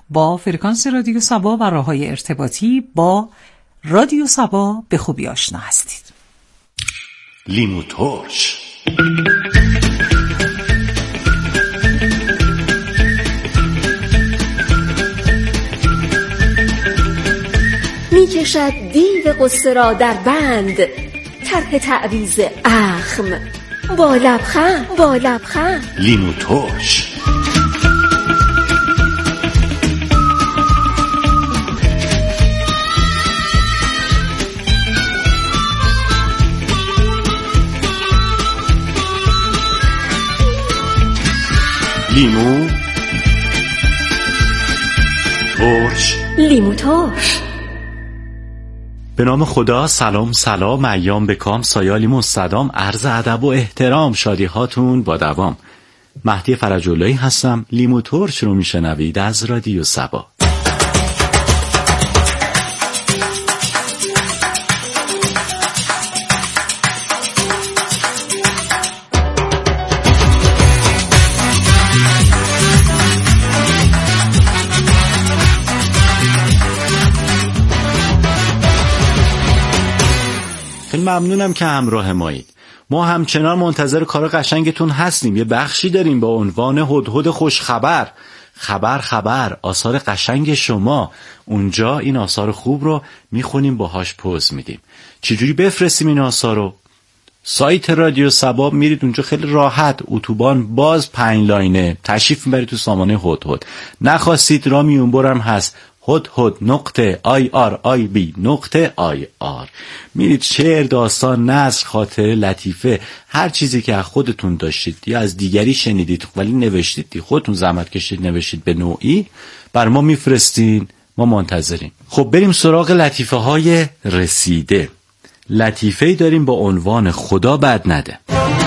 با فرکانس رادیو سبا و راه‌های ارتباطی با رادیو سبا به خوبی آشنا هستید. لیمو ترش. می کشد دیو قصه را در بند، طرح تعویض اخم با لبخند. لیمو ترش. لیمو ترش. به نام خدا. سلام ایام بکام، سایالی مستدام، عرض ادب و احترام، شادی هاتون با دوام. مهدی فرج‌اللهی هستم. لیمو ترش رو میشنوید از رادیو سبا. ممنونم که همراه مایید. ما همچنان منتظر کار قشنگتون هستیم. یه بخشی داریم با عنوان هدهد خوش خبر آثار قشنگ شما. اونجا این آثار خوب رو میخونیم، باهاش پوز میدیم. چجوری بفرستیم این آثار رو؟ سایت رادیو سبا میرید اونجا، خیلی راحت، اتوبان باز 5 لاینه، تشریف میبرید تو سامانه هدهد. نخواستید را میونبرم هست هدهد.irib.ir. میرید شعر، داستان، نثر، خاطره، لطیفه، هر چیزی که از خودتون داشتید یا از دیگری شنیدید ولی نوشتید، خودتون زحمت کشید نوشتید، به نوعی بر ما میفرستین، ما منتظریم. خب بریم سراغ لطیفه های رسیده. لطیفه‌ای داریم با عنوان خدا بد نده.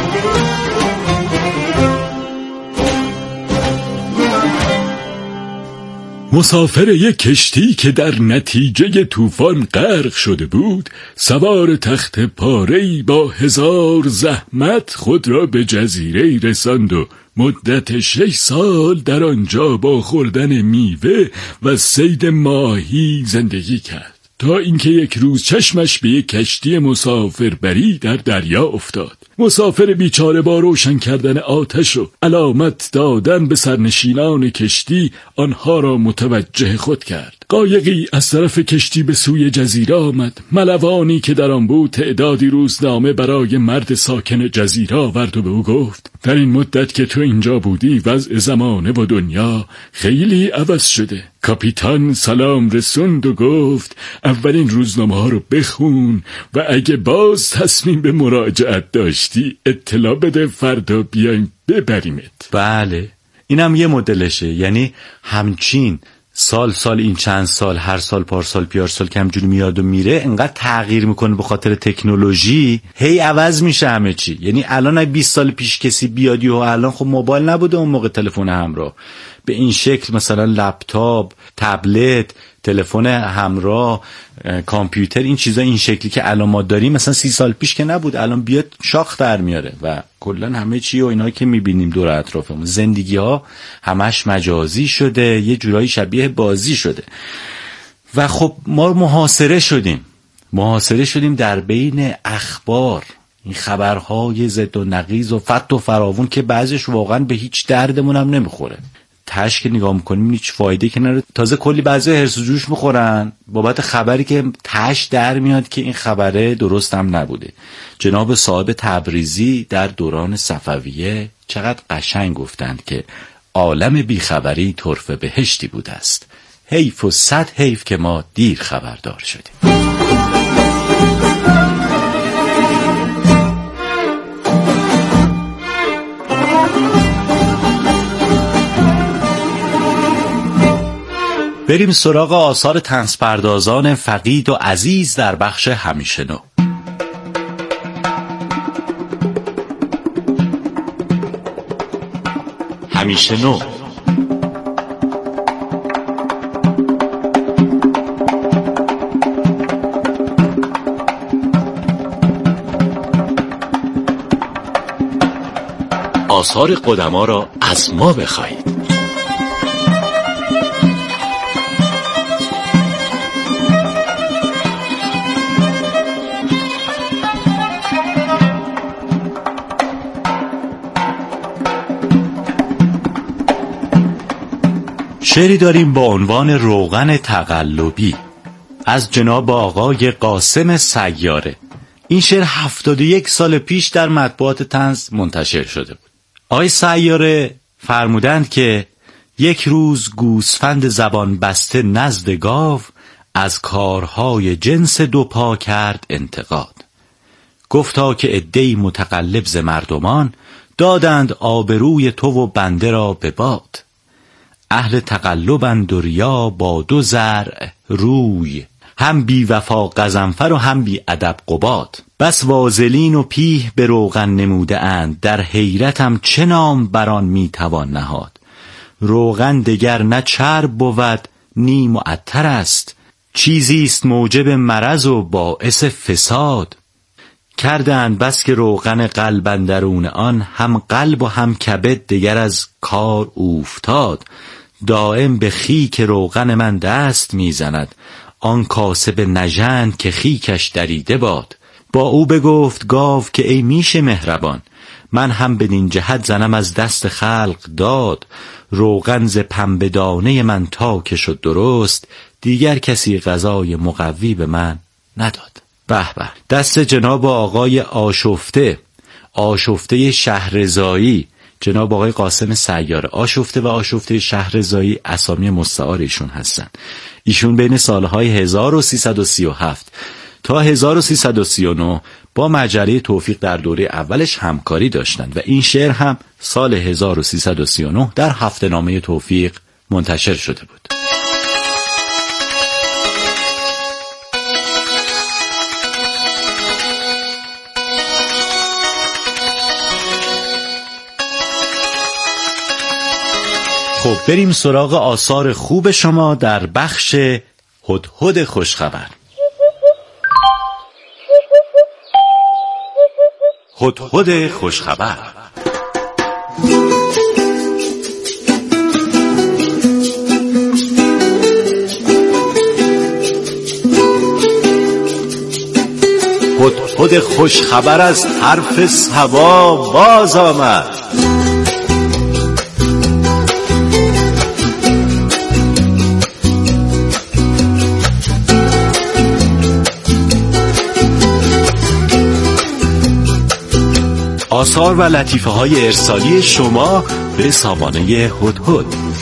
مسافر یک کشتی که در نتیجه طوفان غرق شده بود، سوار تخت پاره‌ای با 1000 زحمت خود را به جزیره‌ای رساند و مدت 6 سال در آنجا با خوردن میوه و صید ماهی زندگی کرد، تا اینکه یک روز چشمش به یک کشتی مسافربری در دریا افتاد. مسافر بیچاره با روشن کردن آتش و علامت دادن به سرنشینان کشتی آنها را متوجه خود کرد. قایقی از طرف کشتی به سوی جزیره آمد. ملوانی که در آن بود تعدادی روزنامه برای مرد ساکن جزیره آورد و به او گفت: در این مدت که تو اینجا بودی وضع زمانه و دنیا خیلی عوض شده. کاپیتان سلام رسوند و گفت اولین روزنامه ها رو بخون و اگه باز تصمیم به مراجعت داشتی اطلاع بده، فردا بیایم ببریمت. بله، اینم یه مدلشه. یعنی همچین سال این چند سال، هر سال پارسال پیارسال که همجوری میاد و میره، انقدر تغییر میکنه به خاطر تکنولوژی، هی عوض میشه همه چی. یعنی الان 20 سال پیش کسی بیادی و الان خب موبایل نبوده اون موقع، تلفن همراه به این شکل، مثلا لپتاپ، تبلت، تلفن همراه، کامپیوتر، این چیزا این شکلی که الان ما داریم مثلا 30 سال پیش که نبود. الان بیاد شاخ در میاره و کلا همه چی و اینا که میبینیم دور اطرافمون، زندگی ها همش مجازی شده، یه جورایی شبیه بازی شده. و خب ما محاصره شدیم در بین اخبار، این خبرهای ضد و نقیض و فت و فراوون که بعضیش واقعا به هیچ دردمون هم نمیخوره. تاش که نگاه میکنیم هیچ فایده که نداره. تازه کلی بعضی هرس و جوش میخورن بابت خبری که تاش در میاد که این خبره درست هم نبوده. جناب صاحب تبریزی در دوران صفویه چقدر قشنگ گفتند که عالم بیخبری طرف بهشتی بوده است. حیف و 100 حیف که ما دیر خبردار شدیم. بریم سراغ آثار طنزپردازان فقید و عزیز در بخش همیشه نو. همیشه نو. آثار قدما را از ما بخواهید. شعری داریم با عنوان روغن تقلبی از جناب آقای قاسم سیاره. این شعر 71 سال پیش در مطبوعات طنز منتشر شده بود. آقای سیاره فرمودند که یک روز گوسفند زبان بسته نزد گاو از کارهای جنس دو پا کرد انتقاد. گفتا که عده‌ای متقلب ز مردمان دادند آبروی تو و بنده را به باد. اهل تقلبند و ریا با دو زرع روی، هم بی وفا غضنفر و هم بی ادب قباد. بس وازلین و پیه به روغن نموده اند، در حیرتم چه نام بران می توان نهاد. روغن دگر نه چرب بود نی معطر است، چیزیست موجب مرض و باعث فساد. کردند بس که روغن قلب اندرون آن، هم قلب و هم کبد دگر از کار اوفتاد. دائم به خیک روغن من دست میزند، آن کاسب نژند که خیکش دریده باد. با او بگفت گاو که ای میش مهربان، من هم بدین جهت زنم از دست خلق داد. روغن ز پنبه دانه من تا که شد درست، دیگر کسی غذای مقوی به من نداد. به به، دست جناب آقای آشفته شهرزایی، جناب آقای قاسم سیاره. آشفته و آشفته شهرزایی اسامی مستعار ایشون هستن. ایشون بین سالهای 1337 تا 1339 با مجله توفیق در دوره اولش همکاری داشتند و این شعر هم سال 1339 در هفته‌نامه توفیق منتشر شده بود. خب بریم سراغ آثار خوب شما در بخش هدهد خوشخبر. هدهد خوشخبر. هدهد خوشخبر از حرف صبا باز آمد. آثار و لطیفه های ارسالی شما به سامانه هدهد.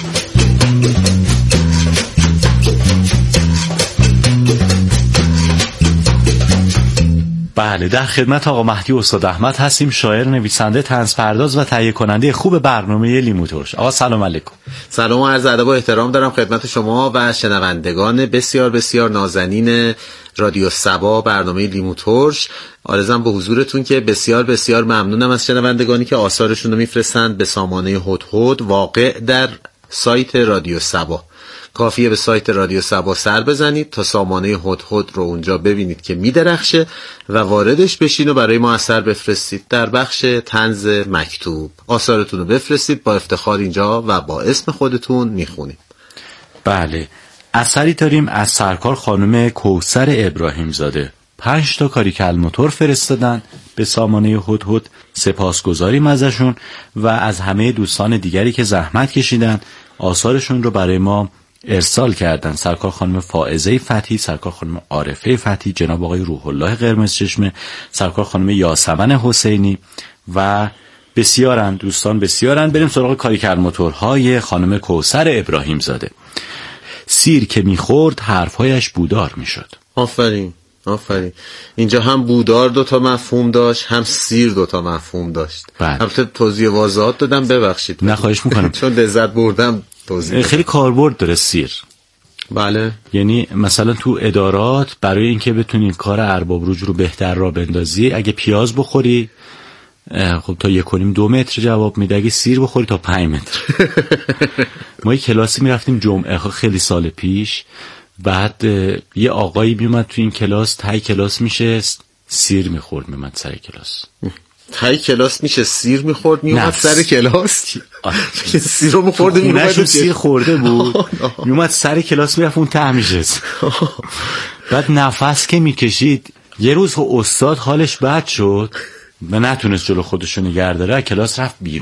بله، در خدمت آقا مهدی استاد احمد هستیم، شاعر، نویسنده، طنز پرداز و تهیه کننده خوب برنامه لیمو ترش. آقا سلام علیکم. سلام و عرض ادب و احترام دارم خدمت شما و شنوندگان بسیار بسیار نازنین رادیو صبا برنامه لیمو ترش. عرضم به حضورتون که بسیار بسیار ممنونم از شنوندگانی که آثارشون رو میفرستند به سامانه هدهد واقع در سایت رادیو صبا. کافیه به سایت رادیو صبا سر بزنید تا سامانه هدهد رو اونجا ببینید که میدرخشه و واردش بشین و برای ما اثر بفرستید. در بخش طنز مکتوب آثارتون رو بفرستید، با افتخار اینجا و با اسم خودتون میخونیم. بله، اثری داریم از سرکار خانم کوثر ابراهیم زاده. 5 تا کاریکل موتور فرستادن به سامانه هدهد. سپاسگزاریم ازشون و از همه دوستان دیگری که زحمت کشیدن آثارشون رو برای ما ارسال کردن. سرکار خانم فائزه فتحی، سرکار خانم عارفه فتحی، جناب آقای روح الله قرمزچشمه، سرکار خانم یاسمن حسینی و بسیارن دوستان بسیارن. بریم سراغ کاریکل موتورهای خانم کوثر ابراهیم زاده. سیر که میخورد حرفهایش بودار میشد. آفرین آفرین. اینجا هم بودار 2 تا مفهوم داشت، هم سیر 2 تا مفهوم داشت. البته توضیح واضحات دادم، ببخشید. نه خواهش میکنم. چون لذت بردم توضیح خیلی کاربرد داره سیر. بله، یعنی مثلا تو ادارات برای اینکه بتونی کار ارباب رجوع رو بهتر را بندازی، اگه پیاز بخوری خب تا 1.5-2 متر جواب میده، اگه سیر بخوری تا 5 متر. ما یه کلاسی میرفتیم جمعه خیلی سال پیش، بعد یه آقایی میومد تو این کلاس، تای کلاس میشه سیر میخورد، میومد سر کلاس. تای کلاس میشه سیر میخورد، میومد سر کلاس. سیر رو میخورد، میومد سیر خورده بود، میومد سر کلاس میرفت اون ته میشست. بعد نفس که میکشید، یه روز استاد حالش بد شد و نتونست جلو خودشو نگه داره، کلاس رفت بیرون.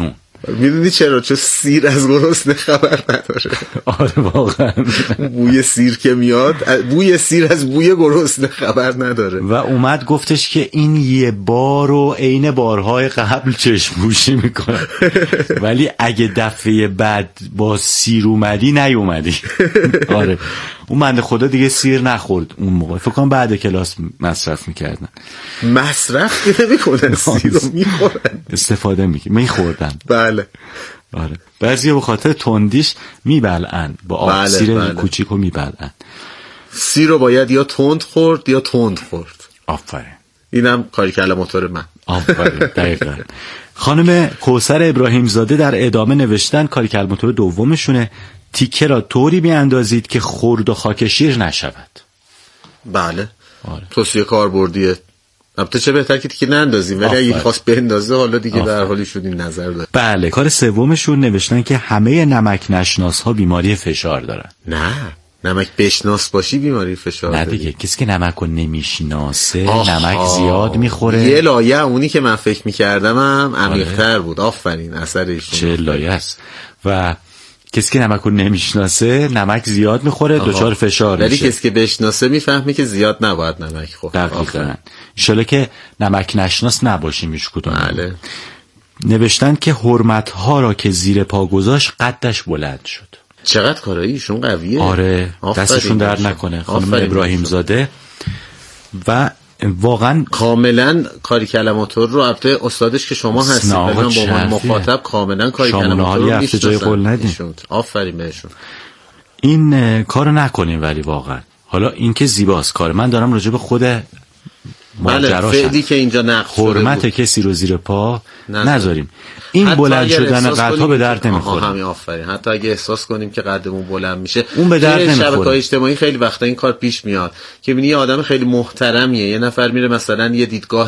میدونی چرا؟ چون سیر از گرسنه خبر نداره. آره واقعا بوی سیر که میاد، بوی سیر از بوی گرسنه خبر نداره. و اومد گفتش که این یه بار و عین بارهای قبل چشم پوشی میکنه ولی اگه دفعه بعد با سیر اومدی نیومدی. آره اون بنده خدا دیگه سیر نخورد اون موقع، فکر کنم بعد کلاس مصرف میکردن. مصرف که نمیکنن، سیر رو میخورن، استفاده میخوردن. بله آره بعضیا به خاطر تندیش میبلعن با آب. سیر کوچیکو میبلعن. سیر رو باید یا تند خورد یا تند خورد. آفرین، اینم کاری کله موتور من. آفرین دقیقاً. خانم کوثر ابراهیم زاده در ادامه نوشتن کاری کله موتور دومشونه: تیکه را طوری بیاندازید که خرد و خاک شیر نشود. بله آره. توصیه کاربردیه. البته چه بهتر که تیکه نندازیم، ولی اگه خواست بندازه حالا دیگه به هر حال شد این نظر داره. بله. کار سومشون نوشتن که همه نمک نشناس ها بیماری فشار دارن. نه، نمک بشناس باشی بیماری فشار نه داری. دیگه کسی که نمک رو نمیشناسه نمک زیاد میخوره. یه لایه اونی که من فکر میکردم هم عمیق‌تر بود. آفرین، اثر ایشون چه لایه است. و کسی که نمک رو نمیشناسه نمک زیاد میخوره، دچار فشار میشه. ولی کسی که بشناسه میفهمه که زیاد نباید نمک خورد. دقیقاً. ان شاءالله که نمک نشناس نباشیم هیچ کدوم. بله. نوشتن که حرمت‌ها را که زیر پا گذاشت قدش بلند شد. چقدر کارایی ایشون قویه. آره دستشون درد نکنه خانم ابراهیم زاده. و واقعا کاملا کاری کله موتور رو، البته استادش که شما هستید، من با من مخاطب کاملا کاری کله موتور رو میشناسم. آفرین بهشون. این کارو نکنیم. ولی واقعا حالا این که زیباست کار، من دارم راجع به خود بله فعلی که اینجا نقش شده حرمت کسی رو زیر پا نذاریم. این بلند شدن قدها به درد نمیخوره. همین آفرین. حتی اگه احساس کنیم که قدمون بلند میشه، اون به درد نمیخوره. شبکه‌های اجتماعی خیلی وقتا این کار پیش میاد که میبینی یه آدم خیلی محترمیه، یه نفر میره مثلا یه دیدگاه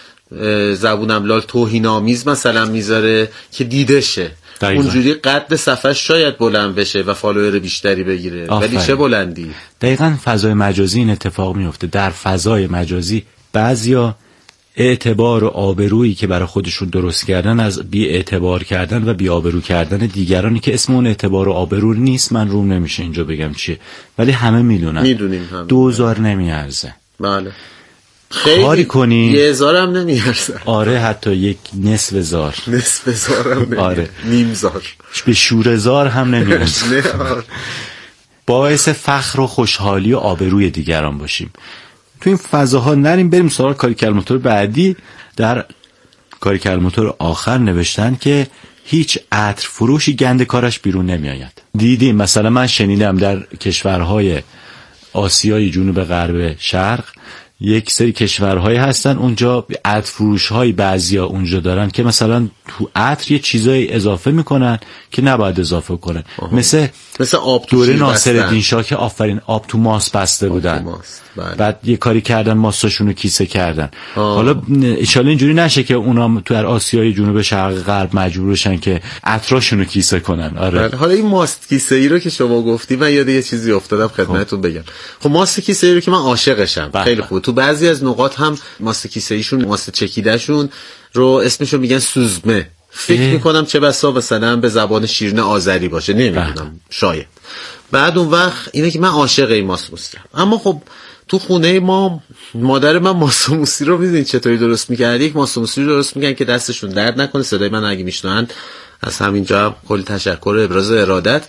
زبونم لال توهین‌آمیز مثلا میذاره که دیده شه، اونجوری قد صفحش شاید بلند بشه و فالوور بیشتری بگیره. ولی چه بلندی. دقیقاً فضای مجازی این اتفاق میفته. در فضای مجازی بعضیا اعتبار و آبرویی که برای خودشون درست کردن از بی اعتبار کردن و بی آبرو کردن دیگرانی که اسم اون اعتبار و آبرو نیست، من روم نمیشه اینجا بگم چیه، ولی همه میدونیم 2000 نمیارزه. بله خیلی کاری کنی 1000 هم نمیارزه. آره حتی یک نصف زار هم نمیارزه. آره نیم زار به شورزار هم نمیارزه. باعث فخر و خوشحالی و آبروی دیگران باشیم. تو این فضاها نریم. بریم سراغ کاری کله موتور بعدی. در کاری کله موتور آخر نوشتن که هیچ عطر فروشی گند کارش بیرون نمیآید. دیدیم مثلا من شنیدم در کشورهای آسیای جنوب غرب شرق یک سری کشورهایی هستن اونجا عطر فروش‌های بعضیا اونجا دارن که مثلا تو عطر یه چیزایی اضافه میکنن که نباید اضافه کنن. مثل آب دوره ناصرالدین شاه که آفرین آب تو ماست بسته بودن. بله. بعد یه کاری کردن ماستاشون رو کیسه کردن. حالا انشالله اینجوری نشه که اونا تو آسیای جنوب شرق غرب مجبور بشن که عطراشون رو کیسه کنن. آره. بله. حالا این ماست کیسه ای رو که شما گفتی من یاد یه چیزی افتادم خدمتتون بگم. خب ماست کیسه ای رو که من عاشقشم. خیلی خوبه. تو بعضی از نقاط هم ماست کیسه ایشون، ماست چکیدهشون رو اسمشو میگن سوزمه. فکر میکنم چه بسا مثلا به زبان شیرین آذری باشه، نمیدونم، شاید. بعد اون وقت اینه که من عاشق این ماست موسی. اما خب تو خونه ما مادر من ماست موسی رو میدونید چطوری درست میکرد. یک ماست موسی رو درست میکنن که دستشون درد نکنه. صدای من اگه میشنون از همینجا کلی تشکر و ابراز ارادت.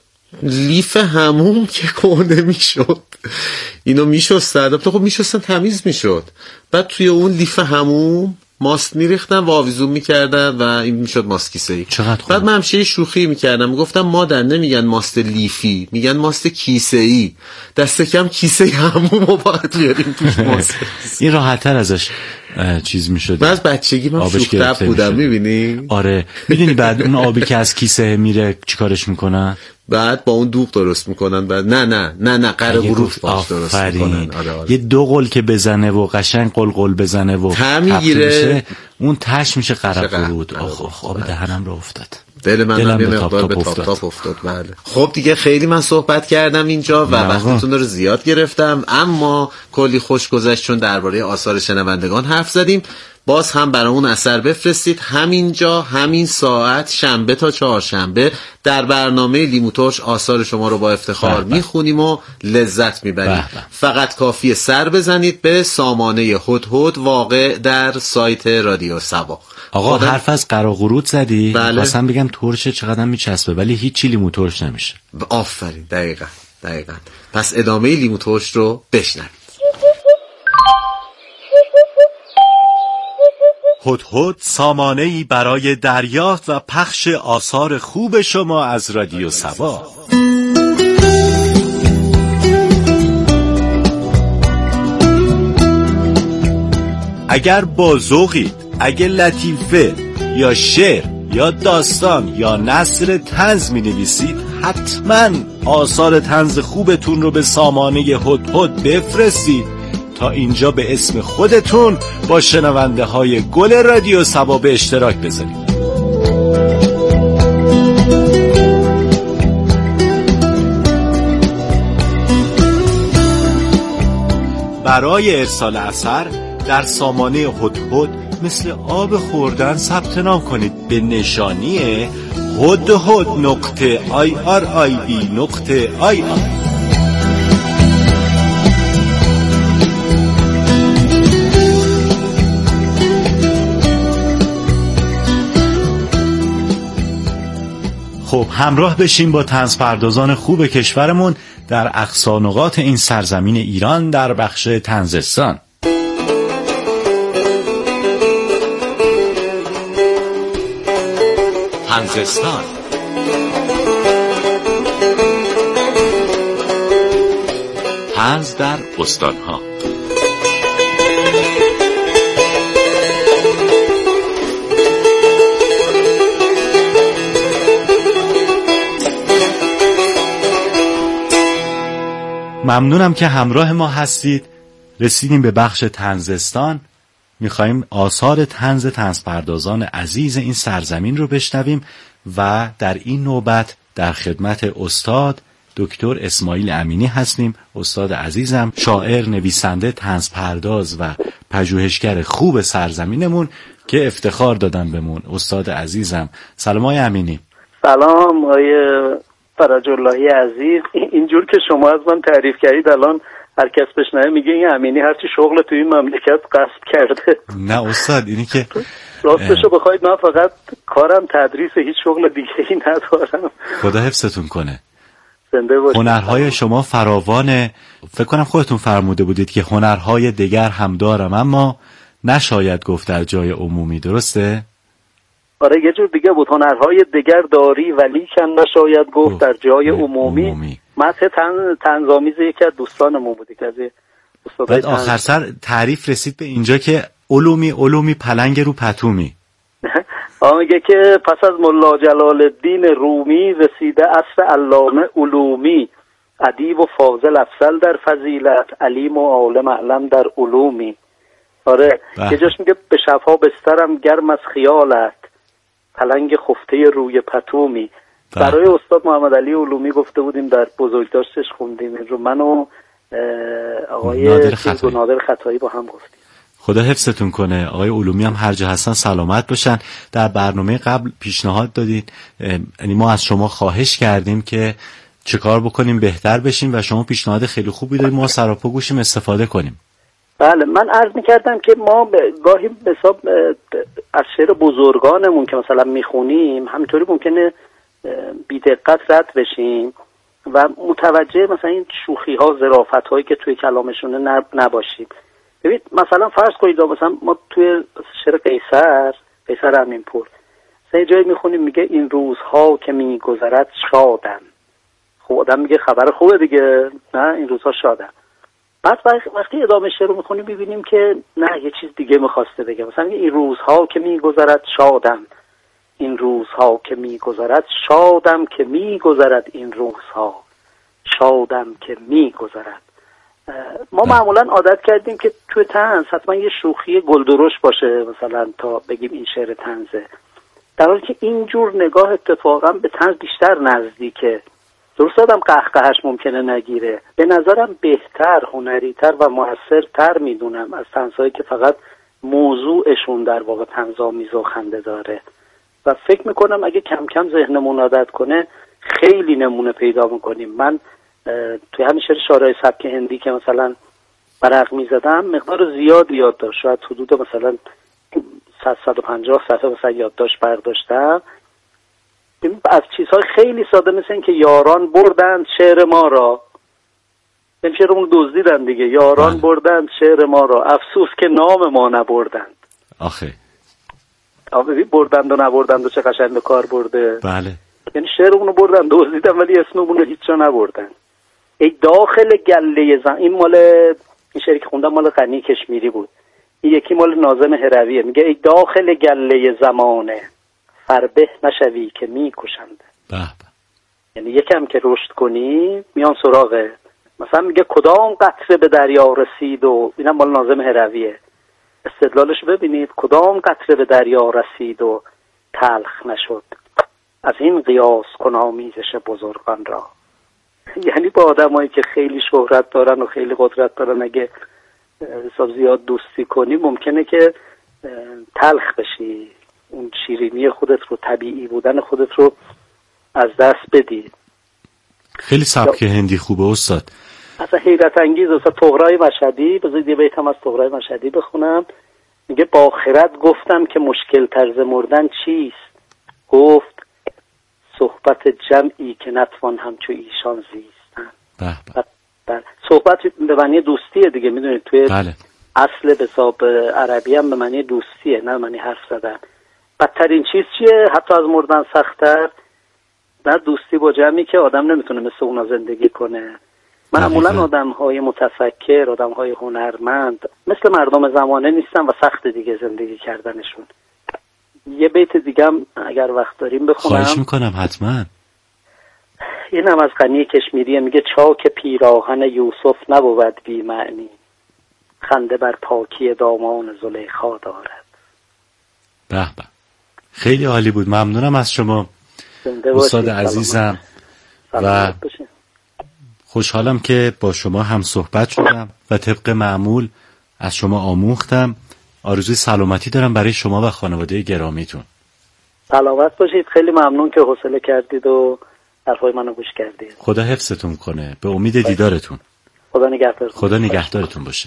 لیف هموم که کهنه میشد اینو میشستن، خب میشستن تمیز میشد. بعد توی اون لیف هموم ماست میریختن و آویزون میکردن و این میشد ماست کیسه‌ای. بعد من همیشه شوخی میکردم، میگفتم مادر نمیگن ماست لیفی، میگن ماست کیسه‌ای. دست کم کیسه همومو باید بیاریم توش ماست. این راحت‌تر ازش چیز میشد. من از بچگی من شوخ‌طبع بودم. میبینی؟ آره میدونی بعد اون آبی که از کیسه میره چیکارش میکنن؟ بعد با اون دوغ درست میکنن. بعد نه قرقروف باش درست میکنن. آره. یه دو قل که بزنه و قشنگ قلقل بزنه و میگیره اون تش میشه قرقرود. آب دهنم را افتاد. دل من یه مقدار به تاپ افتاد. بله. خب دیگه خیلی من صحبت کردم اینجا و وقتتون رو زیاد گرفتم، اما کلی خوش گذشت چون درباره آثار شنوندگان حرف زدیم. باز هم برامون اثر بفرستید. همینجا همین ساعت شنبه تا چهارشنبه در برنامه لیمو ترش آثار شما رو با افتخار میخونیم و لذت میبریم. فقط کافیه سر بزنید به سامانه هدهد واقع در سایت رادیو صبا. آقا حرف از قراقورود زدی؟ بله. مثلا بگم ترش چقدر میچسبه ولی هیچی لیمو ترش نمیشه. آفرین، دقیقاً. پس ادامه لیمو ترش رو بشنوید. هدهد سامانه‌ای برای دریافت و پخش آثار خوب شما از رادیو صبا. اگر با ذوقید، اگه لطیفه یا شعر یا داستان یا نثر طنز می‌نویسید، حتما آثار طنز خوبتون رو به سامانه هدهد بفرستید تا اینجا به اسم خودتون با شنونده های گل رادیو صبا به اشتراک بذارید. برای ارسال اثر در سامانه هدهد مثل آب خوردن ثبت نام کنید به نشانی hudhud.irib.ir. خب همراه بشیم با طنزپردازان خوب کشورمون در اقصانقاط این سرزمین ایران در بخش طنزستان. طنزستان. طنز در استانها. ممنونم که همراه ما هستید. رسیدیم به بخش طنزستان. میخواییم آثار طنزپردازان عزیز این سرزمین رو بشنویم و در این نوبت در خدمت استاد دکتر اسماعیل امینی هستیم. استاد عزیزم، شاعر، نویسنده، طنزپرداز و پژوهشگر خوب سرزمینمون که افتخار دادن بهمون. استاد عزیزم، سلام آقای امینی. سلام آقای فرج اللهی عزیز. اینجور که شما از من تعریف کردید الان هر کس بشنوه میگه این امینی هرچی شغل توی این مملکت غصب کرده. نه استاد، اینی که راستشو بخواید من فقط کارم تدریس، هیچ شغل دیگه ای ندارم. خدا حفظتون کنه. زنده باشید. هنرهای شما فراوانه. فکر کنم خودتون فرموده بودید که هنرهای دیگر هم دارم اما نشاید گفت در جای عمومی، درسته؟ آره یه جور دیگه بود، هنرهای دیگر داری ولی کن نشاید گفت در جای عمومی. متن طنزآمیز یکی از دوستانمون بود که از استادای بعد آخر سر تعریف رسید به اینجا که علومی پلنگ رو پتومی. میگه که پس از ملا جلال الدین رومی رسیده عصر علامه علومی، ادیب و فاضل افضل در فضیلت، علیم و عالم علم در علومی. آره یه جاش میگه به شبها بسترم گرم از خیالت، پلنگ خفته روی پتومی. برای استاد محمد علی علومی گفته بودیم، در بزرگداشتش خوندیم این رو، من و آقای نادر خطایی با هم گفتیم. خدا حفظتون کنه. آقای علومی هم هر جا هستن سلامت باشن. در برنامه قبل پیشنهاد دادید، یعنی ما از شما خواهش کردیم که چه کار بکنیم بهتر بشیم و شما پیشنهاد خیلی خوبی دادید، ما سراپا گوشیم استفاده کنیم. بله من عرض می‌کردم که ما گاهی به حساب از شعر بزرگانمون که مثلا میخونیم همینطوری ممکنه بی دقت رد بشیم و متوجه مثلا این شوخی ها ظرافت هایی که توی کلامشونه نباشیم. ببینید مثلا فرض کنید مثلا ما توی شعر قیصر امینپور مثلا جایی میخونیم میگه این روزها که میگذرد شادم. خب آدم میگه خبر خوبه دیگه، نه این روزها شادم. بعد وقتی ادامه شعر رو میخونیم میبینیم که نه یه چیز دیگه میخواسته بگه. مثلا میگه این روزها که میگذرد شادم، این روزها که میگذرد شادم که میگذرد، این روزها شادم که میگذرد. ما معمولا عادت کردیم که توی طنز حتما یه شوخی گلدرش باشه مثلا تا بگیم این شعر طنزه، در حالی که اینجور نگاه اتفاقا به طنز بیشتر نزدیکه. درست آدم قهقهش ممکنه نگیره. به نظرم بهتر، هنریتر و موثرتر میدونم از طنزهایی که فقط موضوعشون در واقع طنزآمیز و خنده داره و فکر میکنم اگه کم کم ذهنمون عادت کنه خیلی نمونه پیدا میکنیم. من توی همین شعرهای سبک هندی که مثلا برق میزدم مقدار زیادی یاد داشت، شاید حدود مثلا 150 صفحه مثلا یادداشت برداشتم از چیزهای خیلی ساده مثل این که یاران بردند شعر ما را، این شعرمون دزدیدن دیگه، یاران بردند شعر ما را افسوس که نام ما نبردند. آخه بردند و نبردند و چه قشنگ کار برده. بله، یعنی شعرمون رو بردن دزدیدن ولی اسممون رو هیچ جا نبردن. ای داخل گله زن، این مال این شعری که خوندم مال غنی کشمیری بود، این یکی مال ناظم هرویه، میگه ای داخل گله زمانه فربه نشوی که میکشند. یعنی یکم که رشد کنی میان سراغه، مثلا میگه کدام قطره به دریا رسید و اینم مال ناظم هرویه، استدلالش ببینید، کدام قطره به دریا رسید و تلخ نشد، از این قیاس کن آمیزش بزرگان را. یعنی با آدمایی که خیلی شهرت دارن و خیلی قدرت دارن اگه حساب زیاد دوستی کنی ممکنه که تلخ بشی، اون شیرینی خودت رو، طبیعی بودن خودت رو از دست بدی. خیلی سبک هندی خوبه استاد، اصلا حیرت انگیز. اصلا طغرای مشهدی، بذارید یه بیت هم از طغرای مشهدی بخونم، میگه با خرد گفتم که مشکل طرز مردن چیست، گفت صحبت جمعی که نتوان همچو ایشان زیستن. صحبت به معنی دوستیه دیگه، میدونید توی اصل به حساب عربی هم به معنی دوستیه، نه به معنی حرف زدن. بدترین چیز چیه؟ حتی از مردن سخت‌تر، نه دوستی با جمعی که آدم نمیتونه مثل اونا زندگی کنه. معمولا آدم‌های متفکر، آدم‌های هنرمند مثل مردم زمانه نیستن و سخت دیگه زندگی کردنشون. یه بیت دیگه هم اگر وقت داریم بخونم. خواهش میکنم حتما. اینم از غنی کشمیریه، میگه چاک پیراهن یوسف نبود بی معنی، خنده بر پاکی دامان زلیخا دارد. به به، خیلی عالی بود، ممنونم از شما استاد عزیزم و خوشحالم که با شما هم صحبت شدم و طبق معمول از شما آموختم. آرزوی سلامتی دارم برای شما و خانواده گرامیتون. سلامت باشید، خیلی ممنون که حوصله کردید و حرفای منو گوش کردید. خدا حفظتون کنه، به امید دیدارتون. خدا نگهدارتون. خدا نگهدارتون باشه.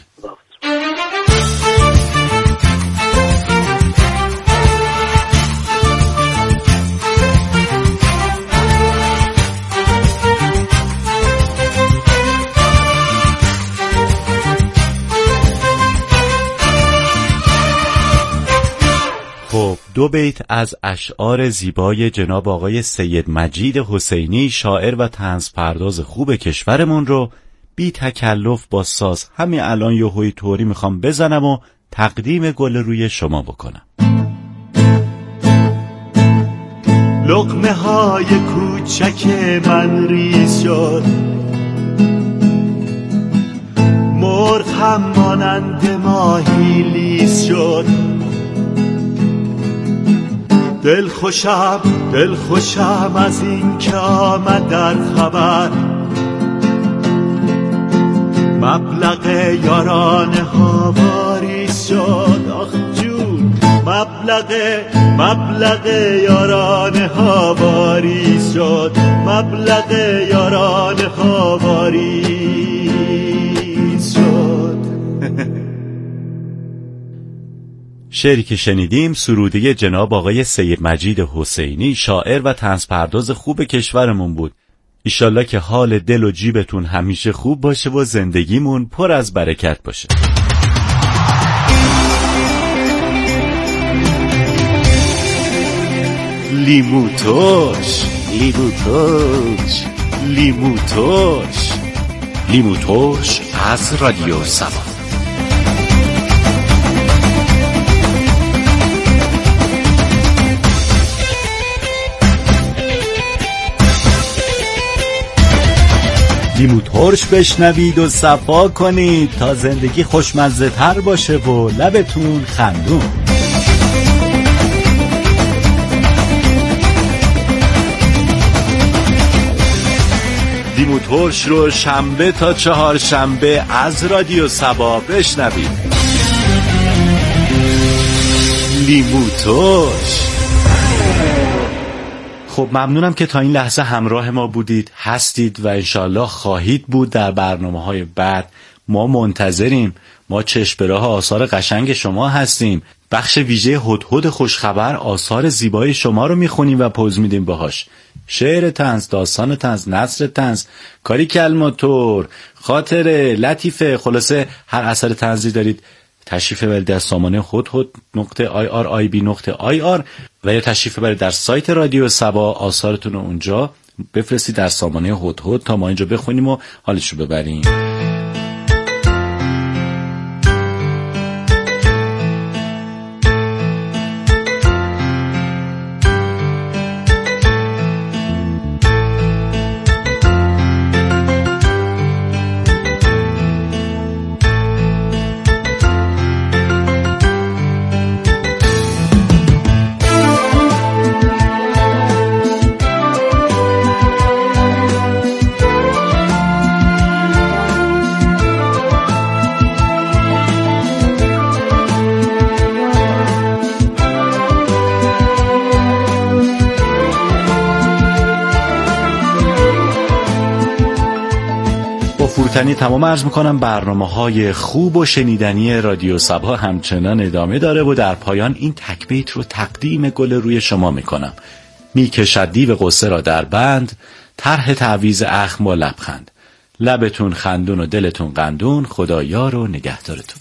خب، دو بیت از اشعار زیبای جناب آقای سید مجید حسینی، شاعر و طنزپرداز خوب کشورمون رو بی تکلف با ساز همین الان یهویی طوری میخوام بزنم و تقدیم گل روی شما بکنم. لقمه های کوچک من ریز شد، مرغ هم مانند ماهی لیز شد، دل خوشم از این که آمد در خبر، مبلغ یارانه ها واریز شد. آخ جون، مبلغ یارانه ها واریز شد، مبلغ یارانه ها واریز شد. شعری که شنیدیم سروده جناب آقای سید مجید حسینی، شاعر و طنزپرداز خوب کشورمون بود. ایشالله که حال دل و جیبتون همیشه خوب باشه و زندگیمون پر از برکت باشه. لیمو ترش از رادیو سبا. لیمو ترش بشنوید و صفا کنید تا زندگی خوشمزه تر باشه و لبتون خندون. لیمو ترش رو شنبه تا چهارشنبه از رادیو سبا بشنوید. لیمو ترش. خب ممنونم که تا این لحظه همراه ما بودید، هستید و انشالله خواهید بود در برنامه‌های بعد. ما منتظریم. ما چشم به راه آثار قشنگ شما هستیم. بخش ویژه هدهد خوشخبر آثار زیبای شما رو میخونیم و پوز میدیم باهاش. شعر طنز، داستان طنز، نثر طنز، کاری کلماتور، خاطره، لطیفه، خلاصه هر اثر طنزی دارید تشریف ببرید در سامانه hudhud.irib.ir و یا تشریف ببرید در سایت رادیو صبا، آثارتون رو اونجا بفرستید در سامانه هدهد تا ما اینجا بخونیم و حالش رو ببریم. تمام عرض میکنم برنامه‌های خوب و شنیدنی رادیو صبا همچنان ادامه داره و در پایان این تک بیت رو تقدیم گل روی شما میکنم. میکشد دیو غصه را در بند، طرح تعویض اخم با لبخند. لبتون خندون و دلتون قندون، خدا یار و نگهدارتون.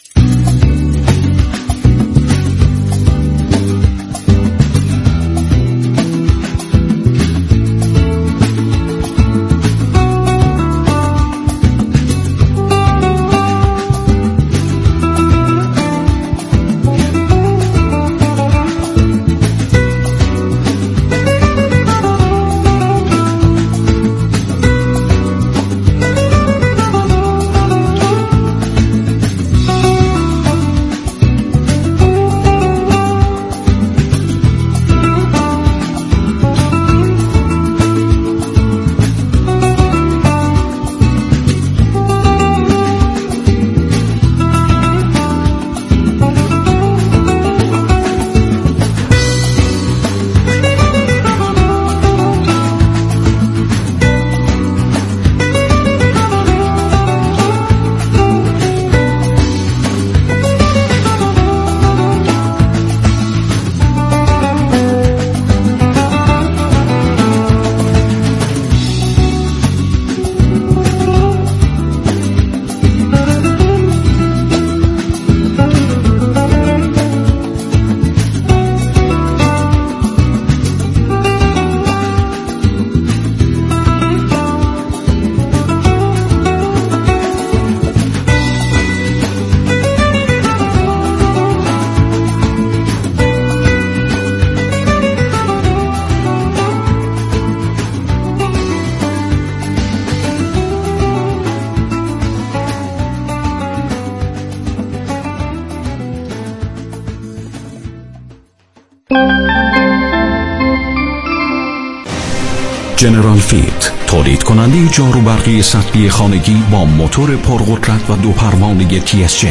جنرال فیت، تولید کننده جاروبرقی سطحی خانگی با موتور پرقدرت و 2 پروانه TSJ.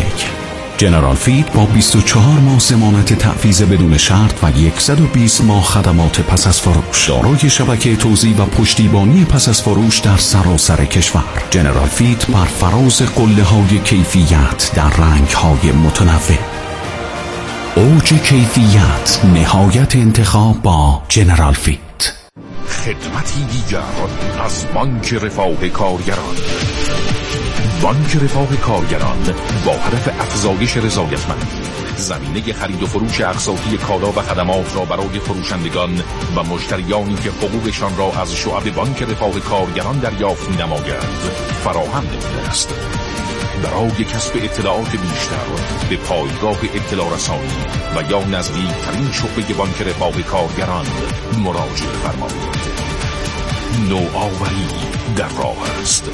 جنرال فیت با 24 ماه ضمانت تعویض بدون شرط و 120 ماه خدمات پس از فروش، دارای شبکه توزیع و پشتیبانی پس از فروش در سراسر کشور. جنرال فیت بر فراز قله‌های کیفیت در رنگ‌های متنوع. اوج کیفیت، نهایت انتخاب با جنرال فیت. خدمتی دیگر از بانک رفاه کارگران. بانک رفاه کارگران با هدف افزایش رضایتمندی زمینه خرید و فروش اقساطی کالا و خدمات را برای فروشندگان و مشتریانی که حقوقشان را از شعب بانک رفاه کارگران دریافت می‌نمایند فراهم نموده است. برای کسب اطلاعات بیشتر به پایگاه اطلاع رسانی و یا نزدیکترین شعبه بانک رفاه کارگران مراجعه فرمایید. نوآوری در راه است.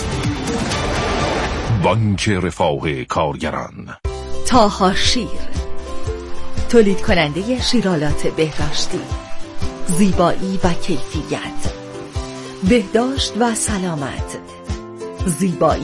بانک رفاه کارگران. طاها شیر، تولید کننده شیرالات بهداشتی، زیبایی و کیفیت، بهداشت و سلامت، زیبایی